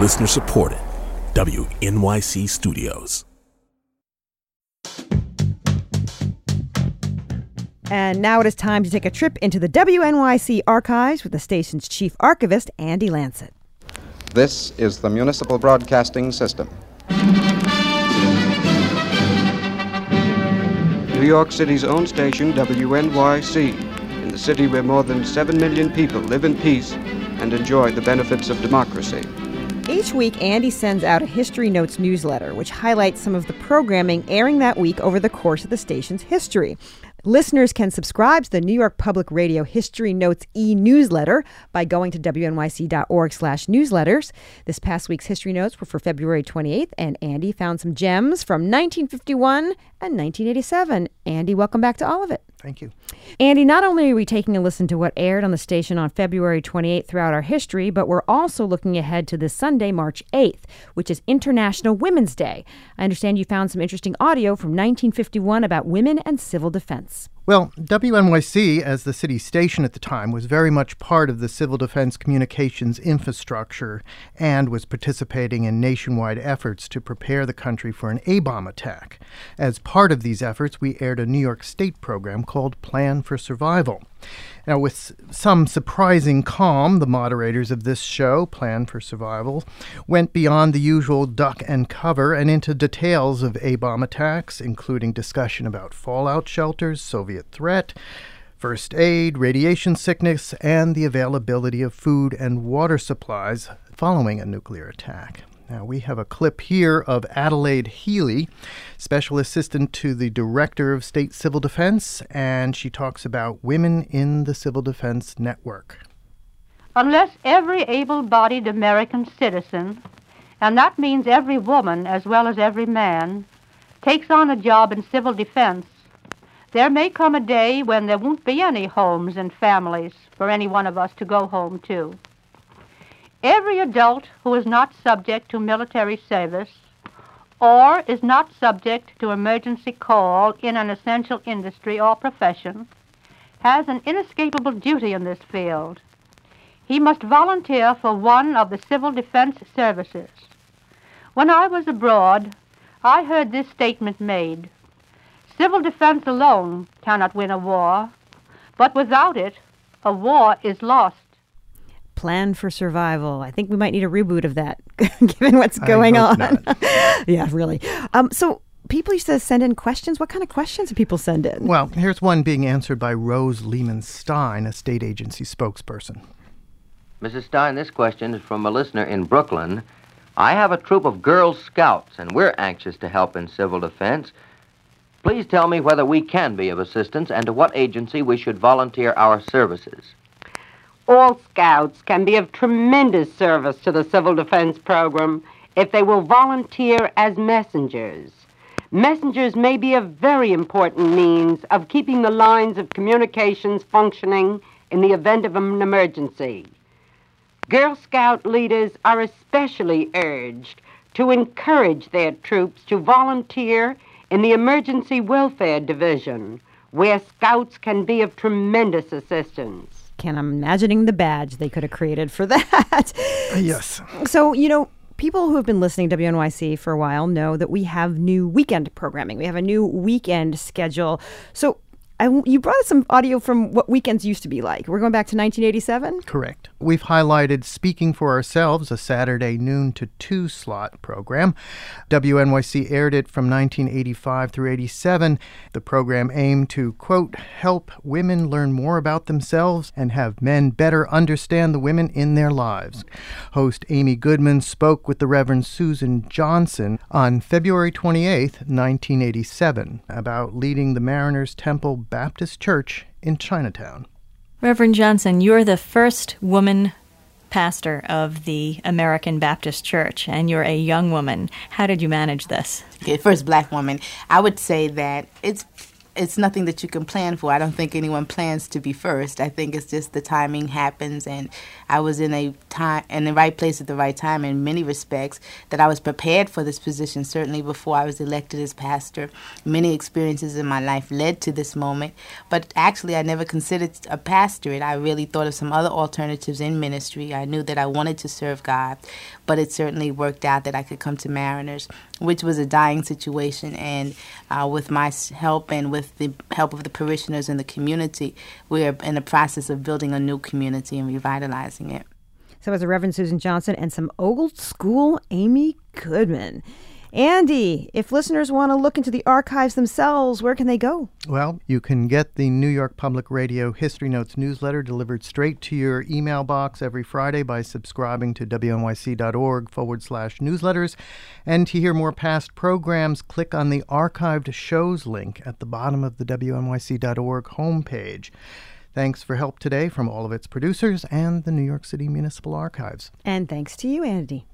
Listener supported. WNYC Studios. And now it is time to take a trip into the WNYC archives with the station's chief archivist, Andy Lancet. This is the Municipal Broadcasting System. New York City's own station, WNYC, in the city where more than 7 million people live in peace and enjoy the benefits of democracy. Each week, Andy sends out a History Notes newsletter, which highlights some of the programming airing that week over the course of the station's history. Listeners can subscribe to the New York Public Radio History Notes e-newsletter by going to wnyc.org/newsletters. This past week's History Notes were for February 28th, and Andy found some gems from 1951 and 1987. Andy, welcome back to all of it. Thank you. Andy, not only are we taking a listen to what aired on the station on February 28th throughout our history, but we're also looking ahead to this Sunday, March 8th, which is International Women's Day. I understand you found some interesting audio from 1951 about women and civil defense. Well, WNYC, as the city station at the time, was very much part of the civil defense communications infrastructure and was participating in nationwide efforts to prepare the country for an A-bomb attack. As part of these efforts, we aired a New York State program called Plan for Survival. Now, with some surprising calm, the moderators of this show, Plan for Survival, went beyond the usual duck and cover and into details of A-bomb attacks, including discussion about fallout shelters, Soviet threat, first aid, radiation sickness, and the availability of food and water supplies following a nuclear attack. Now, we have a clip here of Adelaide Healy, Special Assistant to the Director of State Civil Defense, and she talks about women in the Civil Defense Network. Unless every able-bodied American citizen, and that means every woman as well as every man, takes on a job in civil defense, there may come a day when there won't be any homes and families for any one of us to go home to. Every adult who is not subject to military service or is not subject to emergency call in an essential industry or profession has an inescapable duty in this field. He must volunteer for one of the civil defense services. When I was abroad, I heard this statement made: civil defense alone cannot win a war, but without it, a war is lost. Plan for Survival. I think we might need a reboot of that, given what's going on. Yeah, really. So people used to send in questions. What kind of questions do people send in? Well, here's one being answered by Rose Lehman Stein, a state agency spokesperson. Mrs. Stein, this question is from a listener in Brooklyn. I have a troop of Girl Scouts, and we're anxious to help in civil defense. Please tell me whether we can be of assistance and to what agency we should volunteer our services. All Scouts can be of tremendous service to the Civil Defense Program if they will volunteer as messengers. Messengers may be a very important means of keeping the lines of communications functioning in the event of an emergency. Girl Scout leaders are especially urged to encourage their troops to volunteer in the Emergency Welfare Division, where Scouts can be of tremendous assistance. I'm imagining the badge they could have created for that. Yes. So, people who have been listening to WNYC for a while know that we have new weekend programming. We have a new weekend schedule. So you brought us some audio from what weekends used to be like. We're going back to 1987? Correct. We've highlighted Speaking for Ourselves, a Saturday noon to 2 slot program. WNYC aired it from 1985 through 87. The program aimed to, quote, help women learn more about themselves and have men better understand the women in their lives. Host Amy Goodman spoke with the Reverend Susan Johnson on February 28th, 1987, about leading the Mariners Temple Baptist Church in Chinatown. Reverend Johnson, you're the first woman pastor of the American Baptist Church, and you're a young woman. How did you manage this? Okay, first black woman. I would say that it's it's nothing that you can plan for. I don't think anyone plans to be first. I think it's just the timing happens, and I was in the right place at the right time in many respects, that I was prepared for this position certainly before I was elected as pastor. Many experiences in my life led to this moment, but actually I never considered a pastorate. I really thought of some other alternatives in ministry. I knew that I wanted to serve God, but it certainly worked out that I could come to Mariners, which was a dying situation, and with my help and with the help of the parishioners in the community, we're in the process of building a new community and revitalizing it. So was the Reverend Susan Johnson and some old school Amy Goodman. Andy, if listeners want to look into the archives themselves, where can they go? Well, you can get the New York Public Radio History Notes newsletter delivered straight to your email box every Friday by subscribing to wnyc.org/newsletters. And to hear more past programs, click on the archived shows link at the bottom of the wnyc.org homepage. Thanks for help today from all of its producers and the New York City Municipal Archives. And thanks to you, Andy.